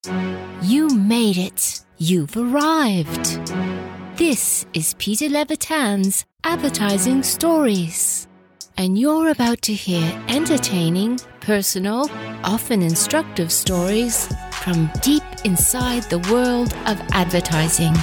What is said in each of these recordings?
You made it. You've arrived. This is Peter Levitan's Advertising Stories. And you're about to hear entertaining, personal, often instructive stories from deep inside the world of advertising.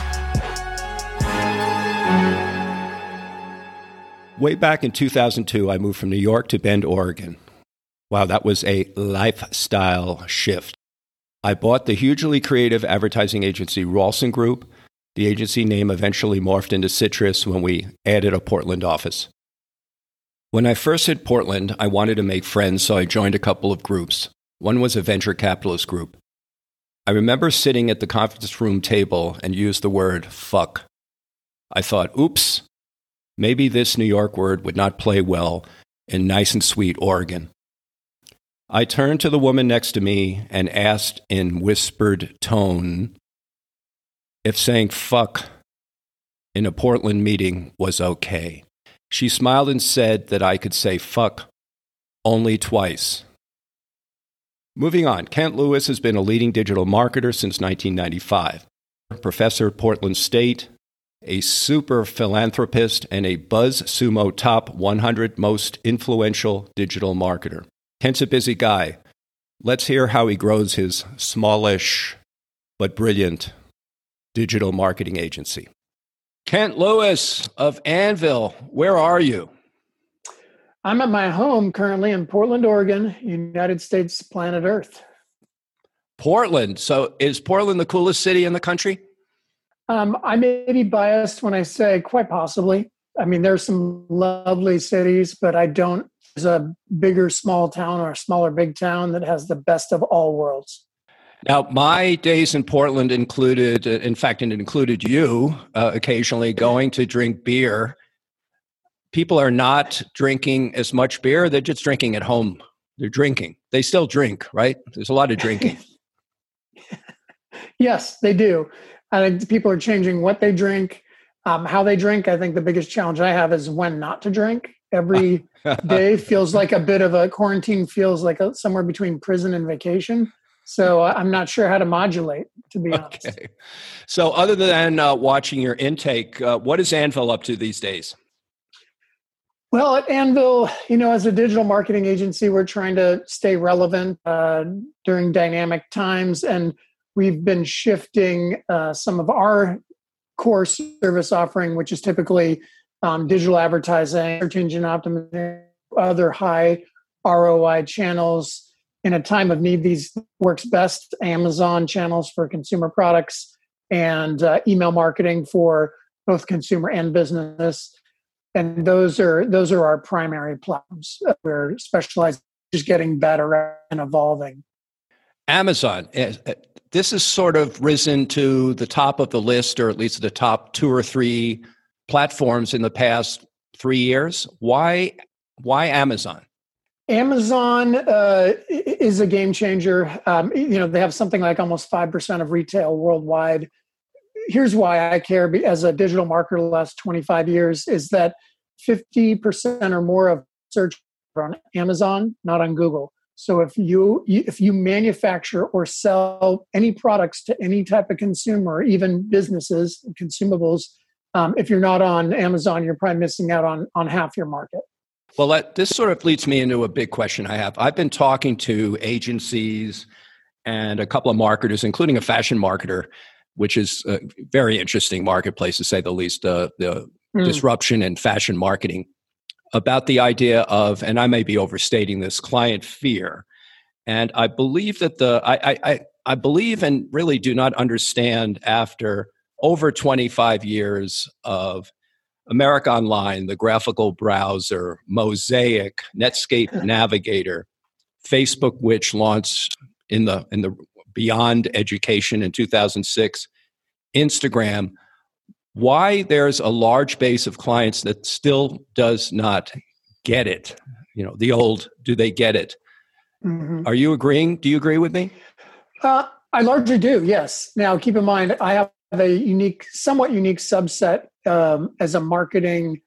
Way back in 2002, I moved from New York to Bend, Oregon. Wow, that was a lifestyle shift. I bought the hugely creative advertising agency Rawlson Group. The agency name eventually morphed into Citrus when we added a Portland office. When I first hit Portland, I wanted to make friends, so I joined a couple of groups. One was a venture capitalist group. I remember sitting at the conference room table and used the word fuck. I thought, oops, maybe this New York word would not play well in nice and sweet Oregon. I turned to the woman next to me and asked in whispered tone if saying fuck in a Portland meeting was okay. She smiled and said that I could say fuck only twice. Moving on, Kent Lewis has been a leading digital marketer since 1995. Professor at Portland State, a super philanthropist, and a BuzzSumo top 100 most influential digital marketer. Kent's a busy guy. Let's hear how he grows his smallish but brilliant digital marketing agency. Kent Lewis of Anvil, where are you? I'm at my home currently in Portland, Oregon, United States, planet Earth. Portland. So is Portland the coolest city in the country? I may be biased when I say quite possibly. I mean, there's some lovely cities, but there's a bigger small town or a smaller big town that has the best of all worlds. Now, my days in Portland included, in fact, it included you occasionally going to drink beer. People are not drinking as much beer. They're just drinking at home. They're drinking. They still drink, right? There's a lot of drinking. Yes, they do. I think people are changing what they drink, how they drink. I think the biggest challenge I have is when not to drink. Every day feels like a bit of a quarantine, feels like somewhere between prison and vacation. So I'm not sure how to modulate, to be honest. Okay. So other than watching your intake, what is Anvil up to these days? Well, at Anvil, as a digital marketing agency, we're trying to stay relevant during dynamic times. And we've been shifting some of our core service offering, which is typically digital advertising, search engine optimization, other high ROI channels. In a time of need, these works best. Amazon channels for consumer products and email marketing for both consumer and business. And those are our primary platforms. We're specialized, just getting better and evolving. Amazon, this has sort of risen to the top of the list, or at least the top 2 or 3 platforms in the past 3 years. Why Amazon? Amazon is a game changer. They have something like almost 5% of retail worldwide. Here's why I care as a digital marketer the last 25 years is that 50% or more of search are on Amazon, not on Google. So if you manufacture or sell any products to any type of consumer, even businesses, consumables, if you're not on Amazon, you're probably missing out on half your market. Well, this sort of leads me into a big question I have. I've been talking to agencies and a couple of marketers, including a fashion marketer, which is a very interesting marketplace, to say the least, the disruption in fashion marketing, about the idea of, and I may be overstating this, client fear. And I believe that I believe and really do not understand, after over 25 years of America Online, the graphical browser, Mosaic, Netscape Navigator, Facebook, which launched in the Beyond Education in 2006, Instagram, why there's a large base of clients that still does not get it. The old, do they get it? Mm-hmm. Are you agreeing? Do you agree with me? I largely do, yes. Now, keep in mind, I have a somewhat unique subset as a marketing,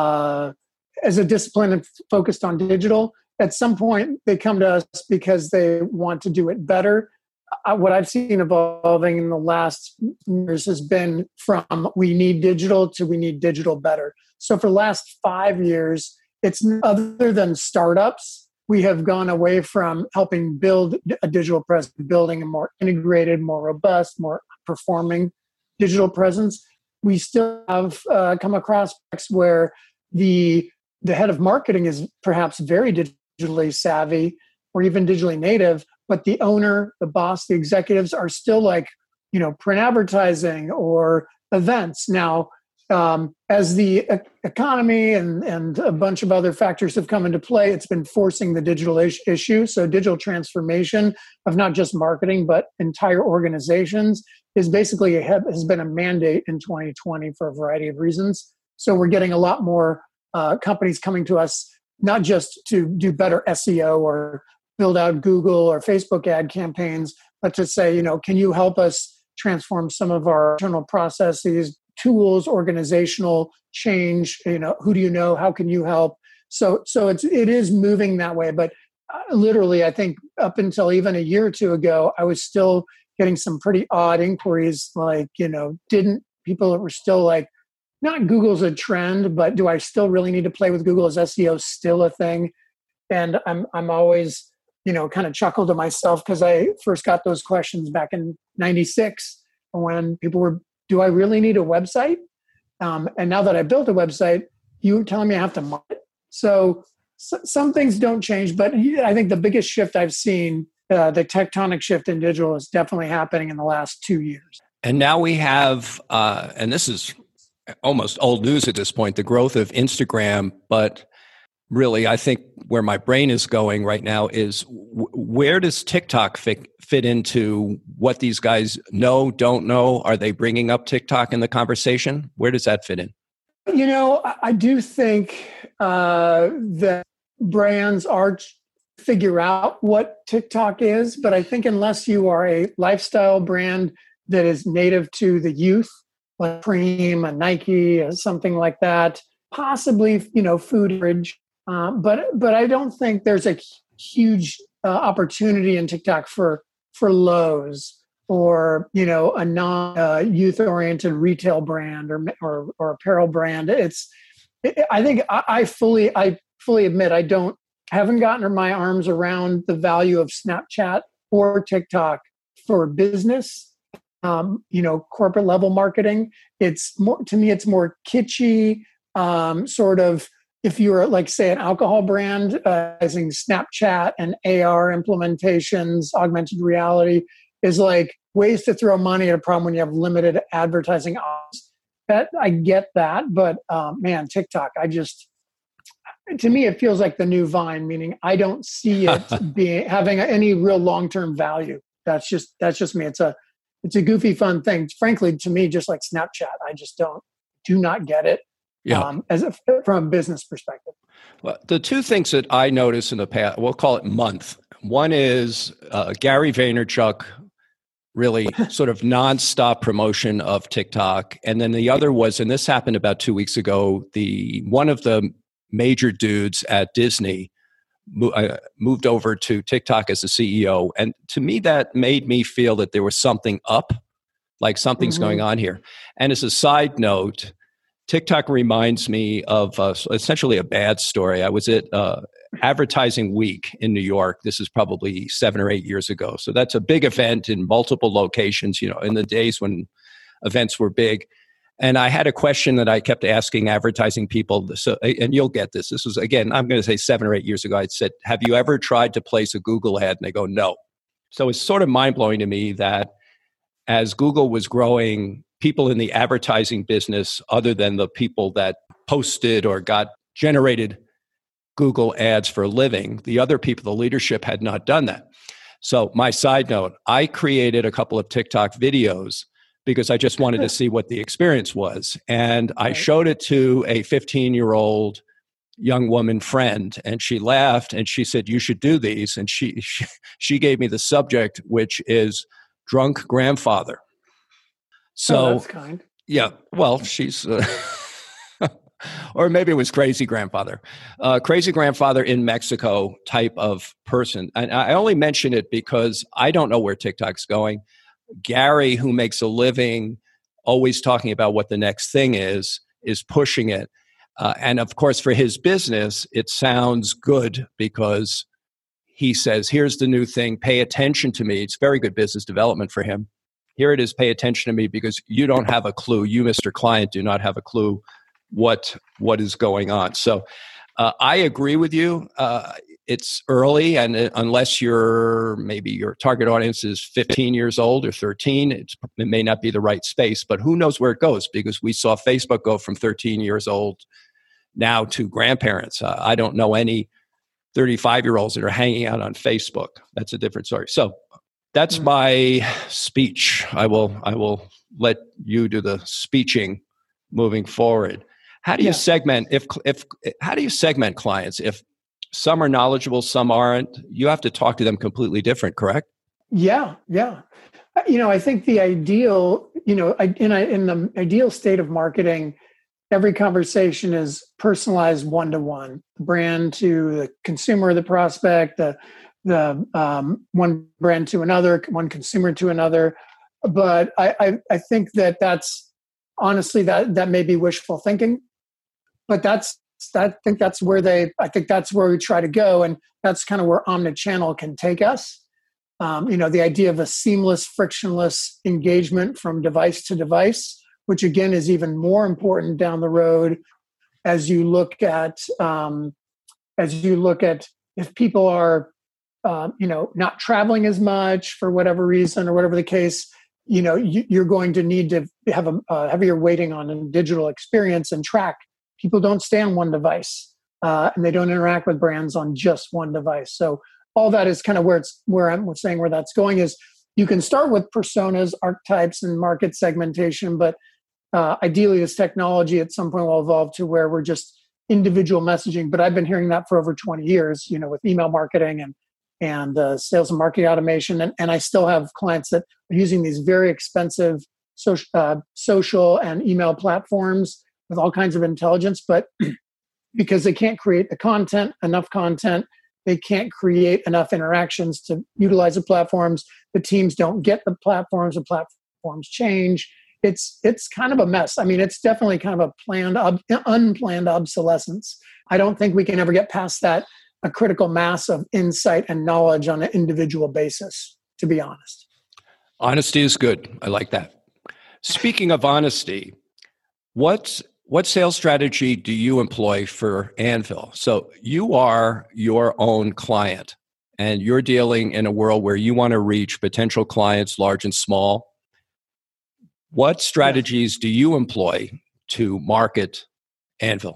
as a discipline focused on digital. At some point, they come to us because they want to do it better. what I've seen evolving in the last years has been from we need digital to we need digital better. So for the last 5 years, it's other than startups, we have gone away from helping build a digital presence, building a more integrated, more robust, more performing digital presence. We still have come across where the head of marketing is perhaps very digitally savvy or even digitally native, but the owner, the boss, the executives are still like, print advertising or events. Now, as the economy and a bunch of other factors have come into play, it's been forcing the digital issue. So digital transformation of not just marketing, but entire organizations is basically has been a mandate in 2020 for a variety of reasons. So we're getting a lot more companies coming to us, not just to do better SEO or build out Google or Facebook ad campaigns, but to say, can you help us transform some of our internal processes, tools, organizational change? Who do you know? How can you help? So it is moving that way. But literally, I think up until even a year or two ago, I was still getting some pretty odd inquiries. Like, people were still like, not Google's a trend, but do I still really need to play with Google? Is SEO still a thing? And I'm always, kind of chuckle to myself because I first got those questions back in '96 when people were, do I really need a website? And now that I built a website, you telling me I have to market. So some things don't change, but I think the biggest shift I've seen, the tectonic shift in digital, is definitely happening in the last 2 years. And now we have, and this is almost old news at this point, the growth of Instagram. But really, I think where my brain is going right now is where does TikTok fit into what these guys know, don't know? Are they bringing up TikTok in the conversation? Where does that fit in? I do think that brands are figure out what TikTok is, but I think unless you are a lifestyle brand that is native to the youth, like Cream, a Nike, or something like that, possibly, food bridge. But I don't think there's a huge opportunity in TikTok for Lowe's or a non youth oriented retail brand or apparel brand. I think I fully admit I haven't gotten my arms around the value of Snapchat or TikTok for business. Corporate level marketing. It's more, to me, it's more kitschy, sort of. If you're like, say, an alcohol brand using Snapchat and AR implementations, augmented reality is like ways to throw money at a problem when you have limited advertising options. That I get that, but man, TikTok, to me, it feels like the new Vine. Meaning, I don't see it having any real long-term value. That's just me. It's a goofy, fun thing. Frankly, to me, just like Snapchat, I just do not get it. Yeah. From a business perspective. Well, the two things that I noticed in the past, we'll call it month. One is Gary Vaynerchuk really sort of nonstop promotion of TikTok. And then the other was, and this happened about 2 weeks ago, one of the major dudes at Disney moved over to TikTok as a CEO. And to me, that made me feel that there was something up, like something's going on here. And as a side note, TikTok reminds me of essentially a bad story. I was at Advertising Week in New York. This is probably 7 or 8 years ago. So that's a big event in multiple locations, in the days when events were big. And I had a question that I kept asking advertising people. So, and you'll get this. This was, again, I'm going to say 7 or 8 years ago. I said, have you ever tried to place a Google ad? And they go, no. So it's sort of mind-blowing to me that as Google was growing, people in the advertising business, other than the people that posted or generated Google ads for a living, the other people, the leadership had not done that. So my side note, I created a couple of TikTok videos because I just wanted to see what the experience was. And I showed it to a 15-year-old young woman friend, and she laughed and she said, you should do these. And she gave me the subject, which is drunk grandfather. So that's kind. Yeah, well, she's Or maybe it was Crazy Grandfather. Crazy Grandfather in Mexico type of person. And I only mention it because I don't know where TikTok's going. Gary, who makes a living always talking about what the next thing is pushing it. And of course, for his business, it sounds good because he says, here's the new thing, pay attention to me. It's very good business development for him. Here it is, pay attention to me because you don't have a clue. You, Mr. Client, do not have a clue what is going on. So I agree with you. It's early, and unless maybe your target audience is 15 years old or 13, it may not be the right space, but who knows where it goes, because we saw Facebook go from 13 years old now to grandparents. I don't know any 35-year-olds that are hanging out on Facebook. That's a different story. So that's my speech. I will let you do the speeching moving forward. How do you segment how do you segment clients? If some are knowledgeable, some aren't, you have to talk to them completely different, correct? Yeah. I think the ideal, in the ideal state of marketing, every conversation is personalized one-to-one, brand to the consumer, the prospect, the one brand to another, one consumer to another. But I think that's honestly that may be wishful thinking, but I think that's where we try to go, and that's kind of where omnichannel can take us. The idea of a seamless, frictionless engagement from device to device, which again is even more important down the road as you look at if people are not traveling as much for whatever reason or whatever the case. You're going to need to have a heavier weighting on a digital experience and track. People don't stay on one device, and they don't interact with brands on just one device. So all that is kind of where I'm saying where that's going is you can start with personas, archetypes, and market segmentation, but ideally this technology at some point will evolve to where we're just individual messaging. But I've been hearing that for over 20 years, with email marketing and sales and marketing automation. And I still have clients that are using these very expensive social and email platforms with all kinds of intelligence, but because they can't create enough content, they can't create enough interactions to utilize the platforms. The teams don't get the platforms change. It's kind of a mess. I mean, it's definitely kind of a unplanned obsolescence. I don't think we can ever get past that, a critical mass of insight and knowledge on an individual basis, to be honest. Honesty is good. I like that. Speaking of honesty, what sales strategy do you employ for Anvil? So you are your own client, and you're dealing in a world where you want to reach potential clients, large and small. What strategies do you employ to market Anvil?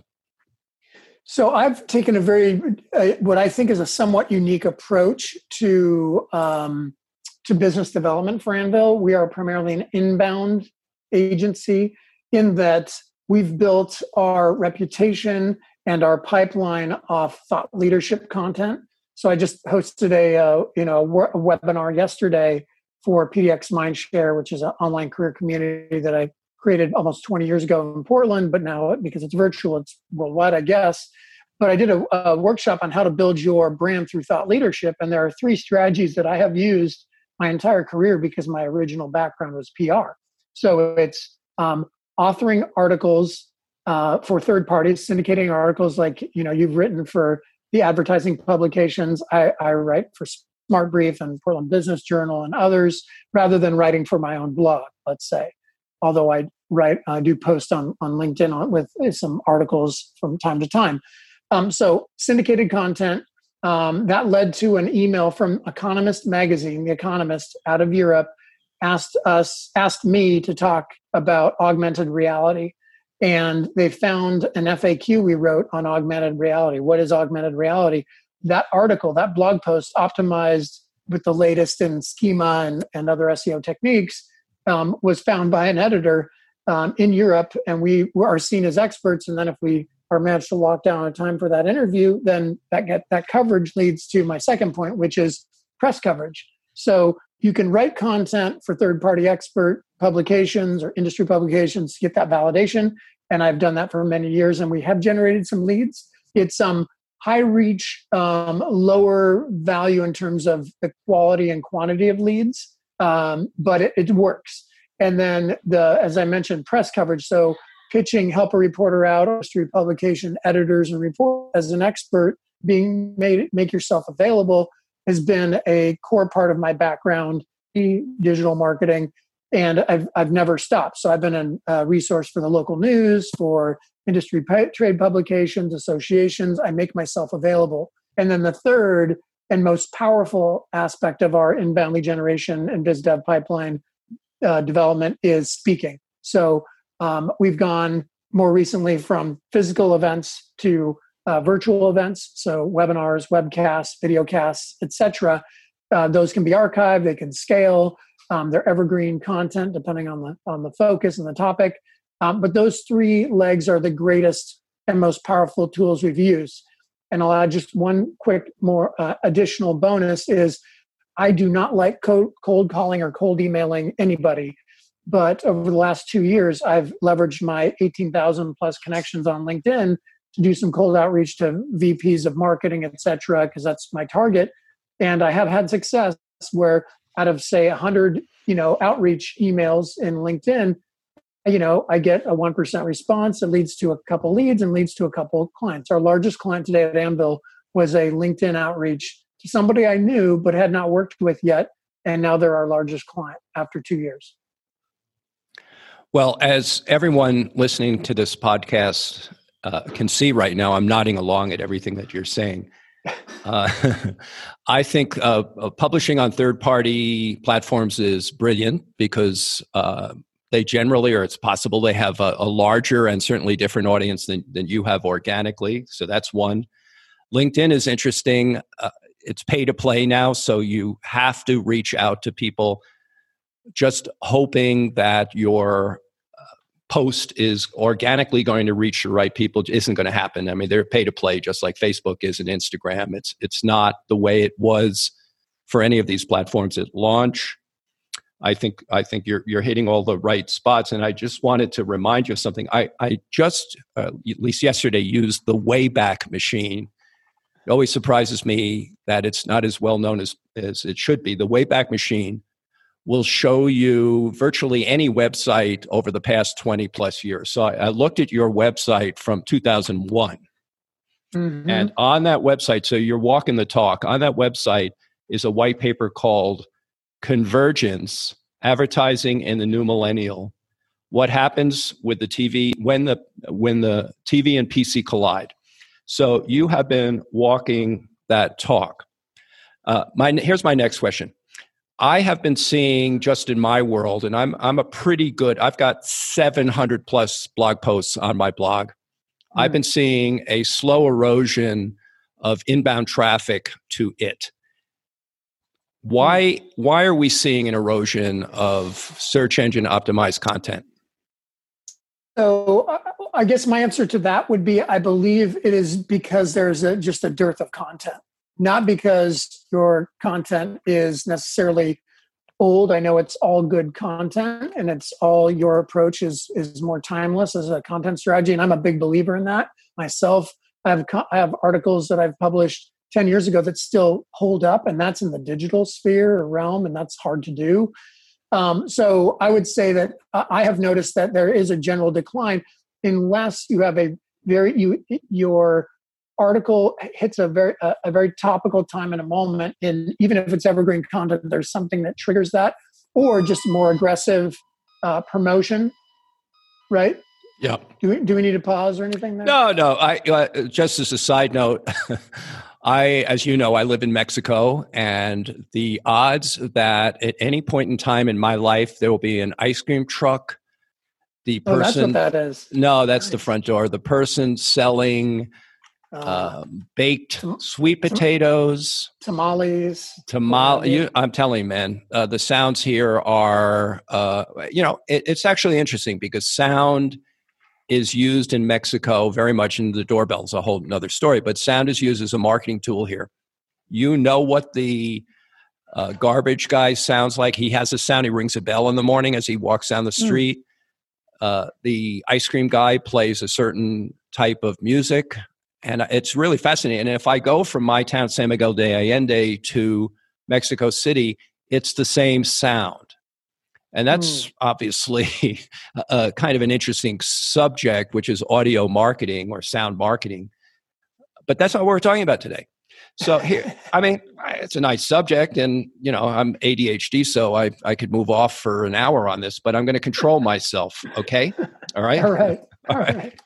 So I've taken what I think is a somewhat unique approach to business development for Anvil. We are primarily an inbound agency in that we've built our reputation and our pipeline off thought leadership content. So I just hosted a webinar yesterday for PDX Mindshare, which is an online career community that I created almost 20 years ago in Portland, but now because it's virtual, it's worldwide, I guess. But I did a workshop on how to build your brand through thought leadership. And there are 3 strategies that I have used my entire career because my original background was PR. So it's authoring articles for third parties, syndicating articles like, you've written for the advertising publications. I write for Smart Brief and Portland Business Journal and others, rather than writing for my own blog, let's say. Although I do post on LinkedIn with some articles from time to time. So syndicated content, that led to an email from Economist magazine, The Economist out of Europe, asked me to talk about augmented reality. And they found an FAQ we wrote on augmented reality. What is augmented reality? That article, that blog post, optimized with the latest in schema and other SEO techniques, was found by an editor in Europe, and we are seen as experts. And then if we are managed to lock down a time for that interview, then that coverage leads to my second point, which is press coverage. So you can write content for third-party expert publications or industry publications to get that validation. and I've done that for many years, and we have generated some leads. It's high reach, lower value in terms of the quality and quantity of leads, but it works. And then as I mentioned, press coverage. So pitching, help a reporter out, industry publication editors and report as an expert, make yourself available has been a core part of my background, digital marketing, and I've never stopped. So I've been a resource for the local news, for industry trade publications, associations. I make myself available. And then the third and most powerful aspect of our inbound lead generation and biz dev pipeline development is speaking. So we've gone more recently from physical events to virtual events, so webinars, webcasts, videocasts, etc. Those can be archived, they can scale. They're evergreen content depending on the focus and the topic. But those three legs are the greatest and most powerful tools we've used. And I'll add just one quick more additional bonus is I do not like cold calling or cold emailing anybody. But over the last 2 years, I've leveraged my 18,000 plus connections on LinkedIn to do some cold outreach to VPs of marketing, et cetera, because that's my target. And I have had success where out of, say, 100, outreach emails in LinkedIn, I get a 1% response. It leads to a couple leads and leads to a couple of clients. Our largest client today at Anvil was a LinkedIn outreach to somebody I knew but had not worked with yet. And now they're our largest client after 2 years. Well, as everyone listening to this podcast can see right now, I'm nodding along at everything that you're saying. I think publishing on third-party platforms is brilliant because they generally, or it's possible, they have a larger and certainly different audience than you have organically. So that's one. LinkedIn is interesting. It's pay to play now, so you have to reach out to people. Just hoping that your post is organically going to reach the right people isn't going to happen. I mean, they're pay to play, just like Facebook is and Instagram. It's not the way it was for any of these platforms at launch. I think you're hitting all the right spots, and I just wanted to remind you of something. I just at least yesterday used the Wayback Machine. It always surprises me that it's not as well known as it should be. The Wayback Machine will show you virtually any website over the past 20 plus years. So I looked at your website from 2001. Mm-hmm. And on that website, so you're walking the talk, on that website is a white paper called Convergence, Advertising in the New Millennial. What happens with the TV when the TV and PC collide? So you have been walking that talk. Here's my next question. I have been seeing just in my world, and I'm a pretty good, I've got 700 plus blog posts on my blog. I've been seeing a slow erosion of inbound traffic to it. Why are we seeing an erosion of search engine optimized content? So I guess my answer to that would be, I believe it is because there's just a dearth of content. Not because your content is necessarily old. I know it's all good content and it's all your approach is more timeless as a content strategy. And I'm a big believer in that myself. I have articles that I've published 10 years ago that still hold up, and that's in the digital sphere or realm, and that's hard to do. So I would say that I have noticed that there is a general decline unless you have your article hits a very topical time and a moment, and even if it's evergreen content, there's something that triggers that, or just more aggressive promotion, right? Yeah. Do we need to pause or anything there? No. I just as a side note, as you know, I live in Mexico, and the odds that at any point in time in my life there will be an ice cream truck, the person, that's what that is. No, that's nice. The front door. The person selling baked sweet potatoes, tamales. I'm telling you, man, the sounds here are, it's actually interesting because sound is used in Mexico very much, in the doorbell's a whole other story, but sound is used as a marketing tool here. You know what the garbage guy sounds like? He has a sound. He rings a bell in the morning as he walks down the street. The ice cream guy plays a certain type of music, and it's really fascinating. And if I go from my town, San Miguel de Allende, to Mexico City, it's the same sound. And that's obviously a kind of an interesting subject, which is audio marketing or sound marketing. But that's not what we're talking about today. So here, I mean, it's a nice subject, and I'm ADHD, so I could move off for an hour on this, but I'm going to control myself. Okay, all right, all right.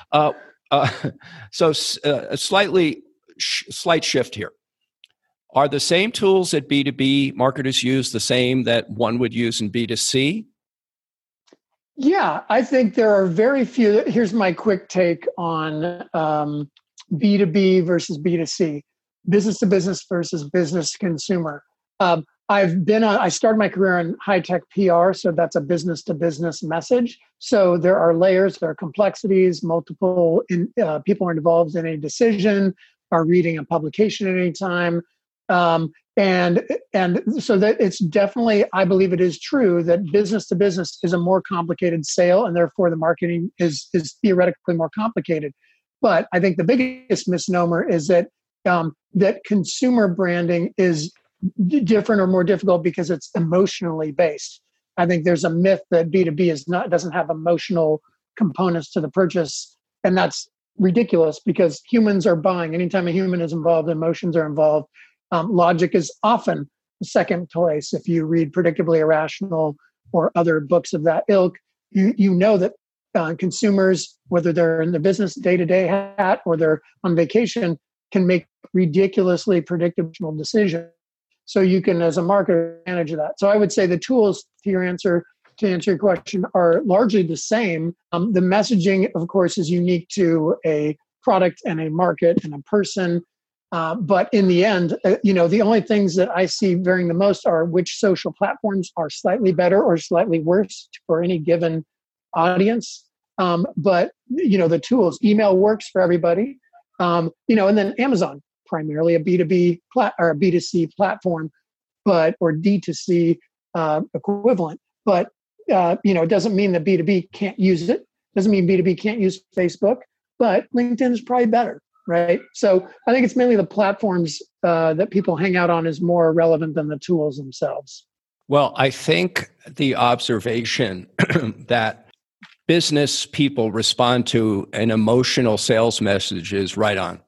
So a slight shift here. Are the same tools that B2B marketers use the same that one would use in B2C? Yeah, I think there are very few. Here's my quick take on B2B versus B2C. Business to business versus business to consumer. I started my career in high tech PR, so that's a business to business message. So there are layers, there are complexities, multiple people are involved in a decision, are reading a publication at any time. And so that it's definitely, I believe it is true that business to business is a more complicated sale, and therefore the marketing is theoretically more complicated. But I think the biggest misnomer is that that consumer branding is different or more difficult because it's emotionally based. I think there's a myth that B2B doesn't have emotional components to the purchase, and that's ridiculous because humans are buying. Anytime a human is involved, emotions are involved. Logic is often second place. If you read Predictably Irrational or other books of that ilk, you know that consumers, whether they're in the business day-to-day hat or they're on vacation, can make ridiculously predictable decisions. So you can, as a marketer, manage that. So I would say the tools to answer your question are largely the same. The messaging, of course, is unique to a product and a market and a person. But in the end, the only things that I see varying the most are which social platforms are slightly better or slightly worse for any given audience. But the tools, email works for everybody. And then Amazon, primarily a B2B or a B2C platform, or D2C equivalent. But it doesn't mean that B2B can't use it. Doesn't mean B2B can't use Facebook. But LinkedIn is probably better, right? So I think it's mainly the platforms that people hang out on is more relevant than the tools themselves. Well, I think the observation that business people respond to an emotional sales message is right on.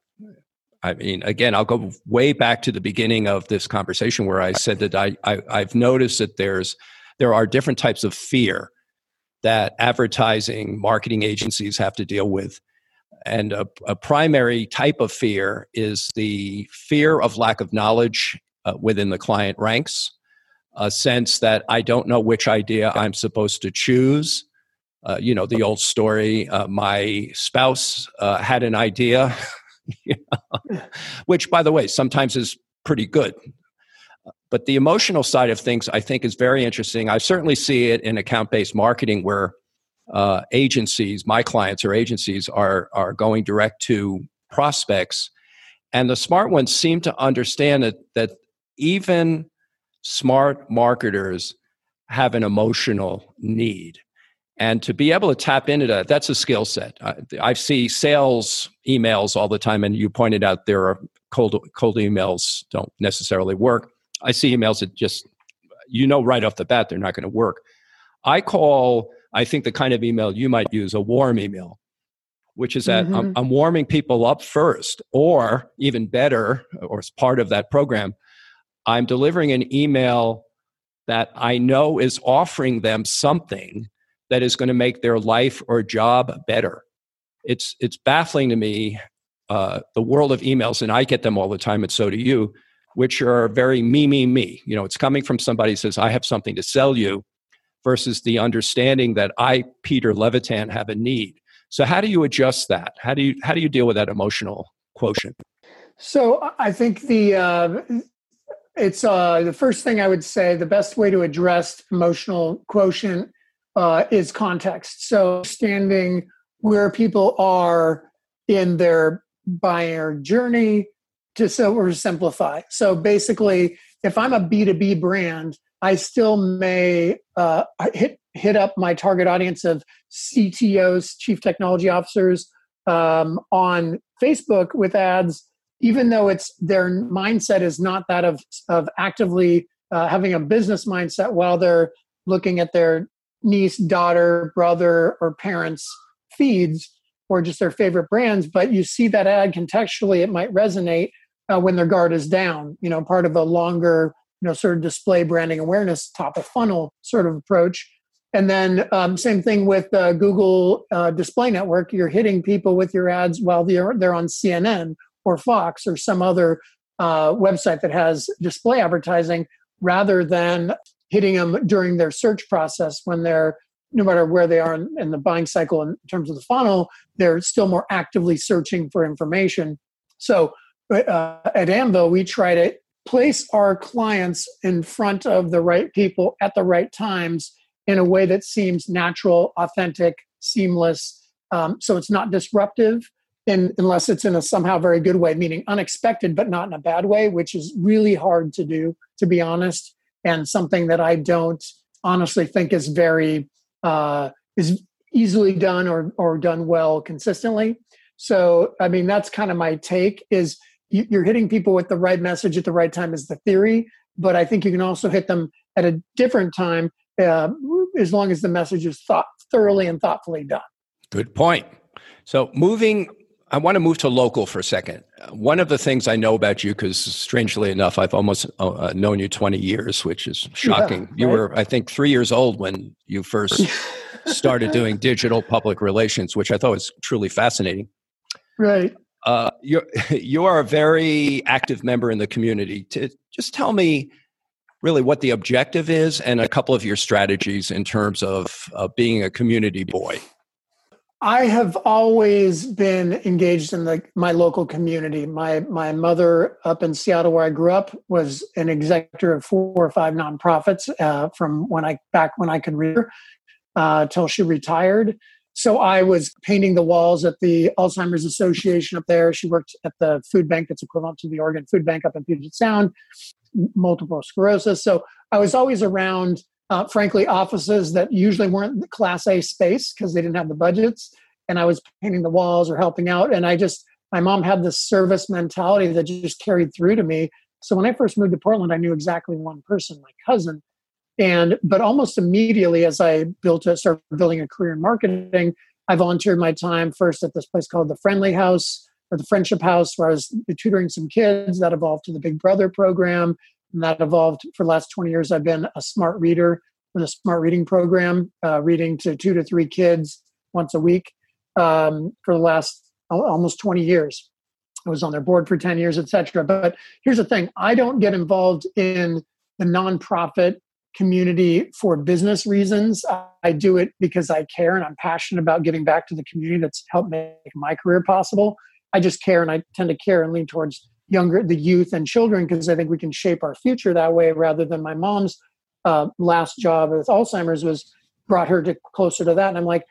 I mean, again, I'll go way back to the beginning of this conversation where I said that I've noticed that there are different types of fear that advertising marketing agencies have to deal with. And a primary type of fear is the fear of lack of knowledge within the client ranks, a sense that I don't know which idea I'm supposed to choose. The old story, my spouse had an idea, which, by the way, sometimes is pretty good. But the emotional side of things, I think, is very interesting. I certainly see it in account-based marketing where agencies, my clients or agencies, are going direct to prospects. And the smart ones seem to understand that even smart marketers have an emotional need. And to be able to tap into that, that's a skill set. I see sales emails all the time, and you pointed out there are cold emails don't necessarily work. I see emails that just, right off the bat, they're not going to work. I think the kind of email you might use a warm email, which is that I'm warming people up first, or even better, or as part of that program, I'm delivering an email that I know is offering them something that is going to make their life or job better. It's baffling to me, the world of emails, and I get them all the time, and so do you, which are very me. It's coming from somebody who says, I have something to sell you, versus the understanding that I, Peter Levitan, have a need. So how do you adjust that? How do you deal with that emotional quotient? So I think the first thing I would say, the best way to address emotional quotient is context. So understanding where people are in their buyer journey to simplify. So basically, if I'm a B2B brand, I still may hit hit up my target audience of CTOs, chief technology officers, on Facebook with ads, even though it's their mindset is not that of actively having a business mindset while they're looking at their niece, daughter, brother, or parents' feeds or just their favorite brands. But you see that ad contextually, it might resonate when their guard is down, part of a longer, sort of display branding awareness top of funnel sort of approach. And then same thing with Google Display Network. You're hitting people with your ads while they're on CNN or Fox or some other website that has display advertising, rather than hitting them during their search process when they're, no matter where they are in the buying cycle in terms of the funnel, they're still more actively searching for information. So at Anvil, we try to place our clients in front of the right people at the right times in a way that seems natural, authentic, seamless. So it's not disruptive unless it's in a somehow very good way, meaning unexpected, but not in a bad way, which is really hard to do, to be honest, and something that I don't honestly think is very is easily done or done well consistently. So, I mean, that's kind of my take is you're hitting people with the right message at the right time is the theory, but I think you can also hit them at a different time as long as the message is thoroughly and thoughtfully done. Good point. So I want to move to local for a second. One of the things I know about you, because strangely enough, I've almost known you 20 years, which is shocking. Yeah, you were, I think, 3 years old when you first started doing digital public relations, which I thought was truly fascinating. Right. You are a very active member in the community. Just tell me really what the objective is and a couple of your strategies in terms of being a community boy. I have always been engaged in my local community. My mother up in Seattle, where I grew up, was an executive of 4 or 5 nonprofits from when I could read till she retired. So I was painting the walls at the Alzheimer's Association up there. She worked at the food bank that's equivalent to the Oregon Food Bank up in Puget Sound, multiple sclerosis. So I was always around, frankly, offices that usually weren't the Class A space because they didn't have the budgets. And I was painting the walls or helping out. And my mom had this service mentality that just carried through to me. So when I first moved to Portland, I knew exactly one person, my cousin. But almost immediately as I started building a career in marketing, I volunteered my time first at this place called the Friendly House or the Friendship House, where I was tutoring some kids. That evolved to the Big Brother program. And that evolved for the last 20 years. I've been a smart reader for the smart reading program, reading to 2 to 3 kids once a week for the last almost 20 years. I was on their board for 10 years, et cetera. But here's the thing. I don't get involved in the nonprofit community for business reasons. I do it because I care and I'm passionate about giving back to the community that's helped make my career possible. I just care, and I tend to care and lean towards the youth and children because I think we can shape our future that way rather than my mom's last job with Alzheimer's brought her closer to that. And I'm like,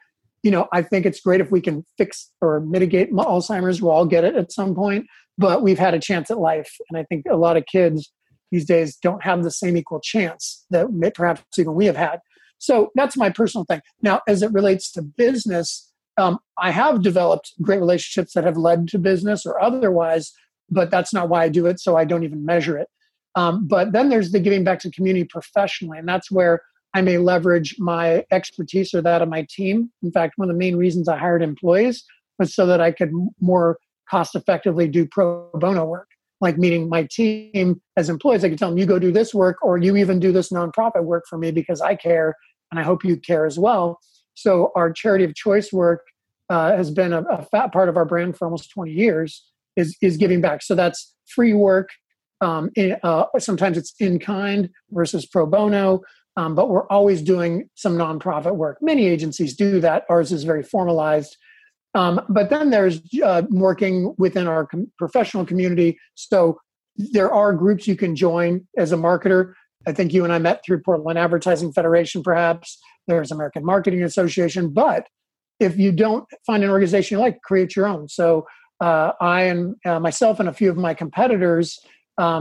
I think it's great if we can fix or mitigate Alzheimer's. We'll all get it at some point, but we've had a chance at life. And I think a lot of kids these days don't have the same equal chance that perhaps even we have had. So that's my personal thing. Now, as it relates to business, I have developed great relationships that have led to business or otherwise, but that's not why I do it, so I don't even measure it. But then there's the giving back to community professionally, and that's where I may leverage my expertise or that of my team. In fact, one of the main reasons I hired employees was so that I could more cost effectively do pro bono work. Like meeting my team as employees, I could tell them, you go do this work, or you even do this nonprofit work for me because I care, and I hope you care as well. So our charity of choice work has been a fat part of our brand for almost 20 years, is giving back. So that's free work. Sometimes it's in kind versus pro bono, but we're always doing some nonprofit work. Many agencies do that. Ours is very formalized. But then there's working within our professional community. So there are groups you can join as a marketer. I think you and I met through Portland Advertising Federation, perhaps. There's American Marketing Association. But if you don't find an organization you like, create your own. So I and myself and a few of my competitors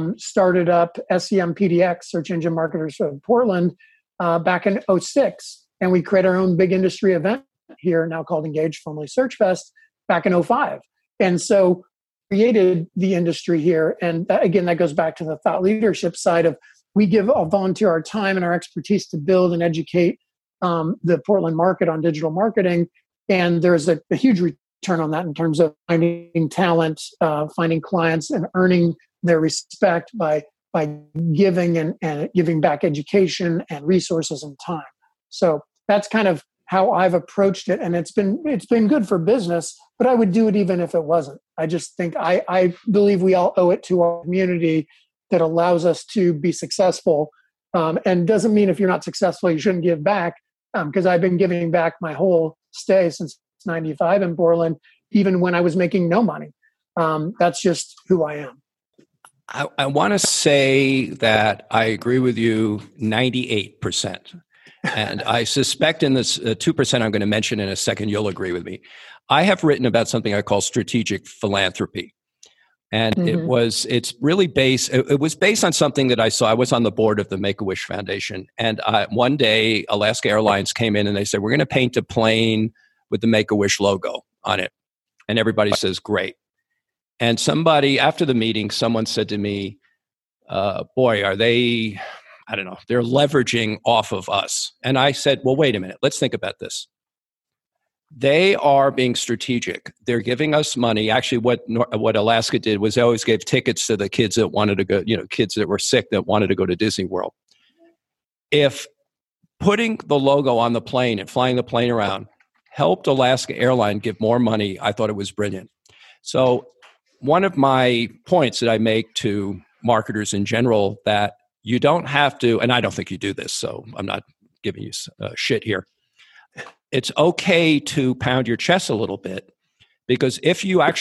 started up SEM PDX, Search Engine Marketers of Portland, back in 2006. and we created our own big industry event here, now called Engage, formerly SearchFest, back in '05. And so created the industry here. And again, that goes back to the thought leadership side of we give a volunteer our time and our expertise to build and educate the Portland market on digital marketing. And there's a huge return on that in terms of finding talent, finding clients, and earning their respect by giving and giving back education and resources and time. So that's kind of how I've approached it, and it's been good for business. But I would do it even if it wasn't. I just think I believe we all owe it to our community that allows us to be successful. And doesn't mean if you're not successful you shouldn't give back. Because I've been giving back my whole stay since '95 in Portland, even when I was making no money. That's just who I am. I want to say that I agree with you 98%. And I suspect in this 2% I'm going to mention in a second, you'll agree with me. I have written about something I call strategic philanthropy. And it was based on something that I saw. I was on the board of the Make-A-Wish Foundation. And one day, Alaska Airlines came in and they said, we're going to paint a plane with the Make-A-Wish logo on it. And everybody says, great. And after the meeting, someone said to me, boy, are they, I don't know, they're leveraging off of us. And I said, well, wait a minute, let's think about this. They are being strategic. They're giving us money. Actually, what Alaska did was they always gave tickets to the kids that wanted to go, kids that were sick that wanted to go to Disney World. If putting the logo on the plane and flying the plane around helped Alaska Airlines give more money, I thought it was brilliant. So one of my points that I make to marketers in general that you don't have to, and I don't think you do this, so I'm not giving you shit here. It's okay to pound your chest a little bit, because if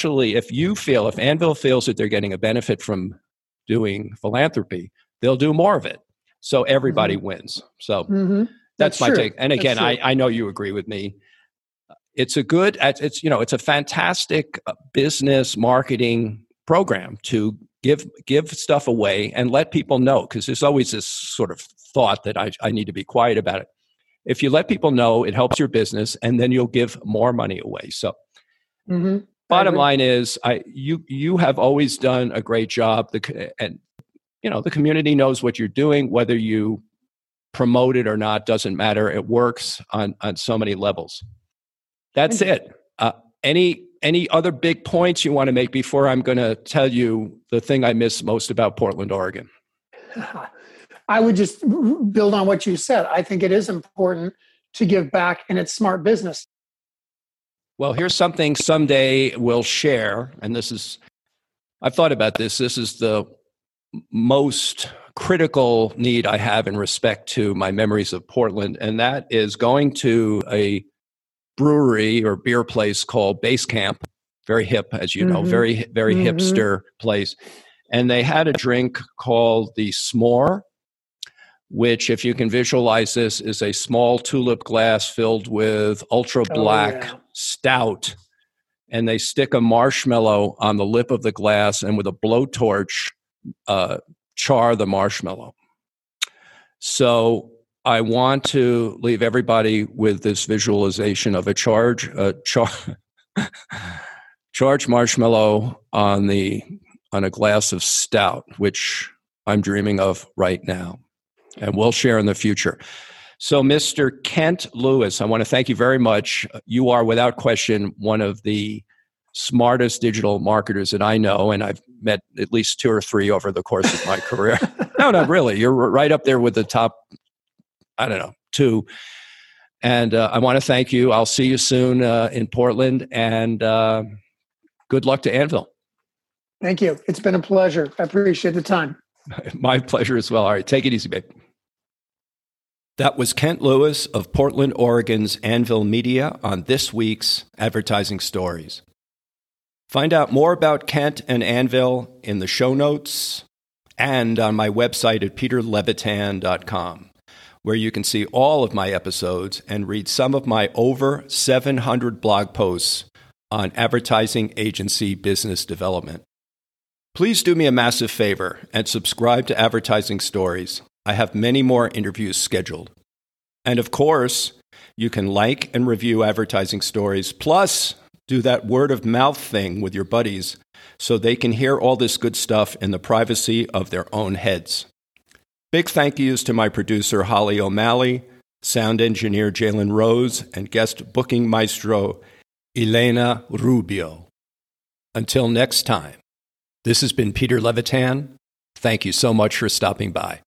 Anvil feels that they're getting a benefit from doing philanthropy, they'll do more of it. So everybody wins. So that's my take. And again, I know you agree with me. It's a fantastic business marketing program to give stuff away and let people know, because there's always this sort of thought that I need to be quiet about it. If you let people know, it helps your business, and then you'll give more money away. So bottom line is, you have always done a great job. The community knows what you're doing. Whether you promote it or not doesn't matter. It works on so many levels. That's it. Any other big points you want to make before I'm going to tell you the thing I miss most about Portland, Oregon? I would just build on what you said. I think it is important to give back, and it's smart business. Well, here's something someday we'll share, and I've thought about this. This is the most critical need I have in respect to my memories of Portland, and that is going to a brewery or beer place called Base Camp. Very hip, as you know, very, very hipster place. And they had a drink called the S'more, which, if you can visualize this, is a small tulip glass filled with ultra black stout. And they stick a marshmallow on the lip of the glass and with a blowtorch char the marshmallow. So I want to leave everybody with this visualization of a charged marshmallow on a glass of stout, which I'm dreaming of right now, and we'll share in the future. So, Mr. Kent Lewis, I want to thank you very much. You are, without question, one of the smartest digital marketers that I know, and I've met at least 2 or 3 over the course of my career. No, not really. You're right up there with the top, 2. And I want to thank you. I'll see you soon in Portland, and good luck to Anvil. Thank you. It's been a pleasure. I appreciate the time. My pleasure as well. All right, take it easy, babe. That was Kent Lewis of Portland, Oregon's Anvil Media on this week's Advertising Stories. Find out more about Kent and Anvil in the show notes and on my website at peterlevitan.com, where you can see all of my episodes and read some of my over 700 blog posts on advertising agency business development. Please do me a massive favor and subscribe to Advertising Stories. I have many more interviews scheduled. And of course, You can like and review Advertising Stories, plus do that word of mouth thing with your buddies so they can hear all this good stuff in the privacy of their own heads. Big thank yous to my producer, Holly O'Malley, sound engineer, Jalen Rose, and guest booking maestro, Elena Rubio. Until next time, this has been Peter Levitan. Thank you so much for stopping by.